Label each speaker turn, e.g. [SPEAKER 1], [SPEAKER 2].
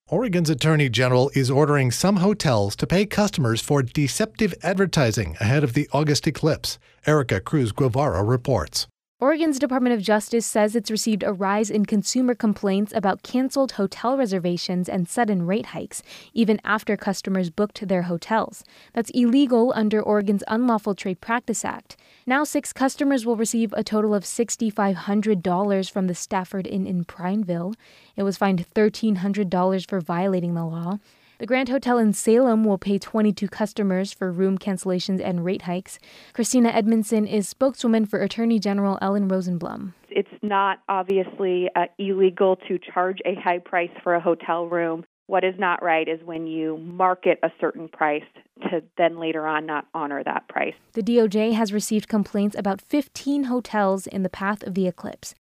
[SPEAKER 1] Oregon's Attorney General is ordering some hotels to pay customers for deceptive advertising ahead of the August eclipse. Erica Cruz Guevara reports.
[SPEAKER 2] Oregon's Department of Justice says it's received a rise in consumer complaints about canceled hotel reservations and sudden rate hikes, even after customers booked their hotels. That's illegal under Oregon's Unlawful Trade Practice Act. Now 6 customers will receive a total of $6,500 from the Stafford Inn in Prineville. It was fined $1,300 for violating the law. The Grand Hotel in Salem will pay 22 customers for room cancellations and rate hikes. Christina Edmondson is spokeswoman for Attorney General Ellen Rosenblum.
[SPEAKER 3] It's not obviously illegal to charge a high price for a hotel room. What is not right is when you market a certain price to then later on not honor that price.
[SPEAKER 2] The DOJ has received complaints about 15 hotels in the path of the eclipse.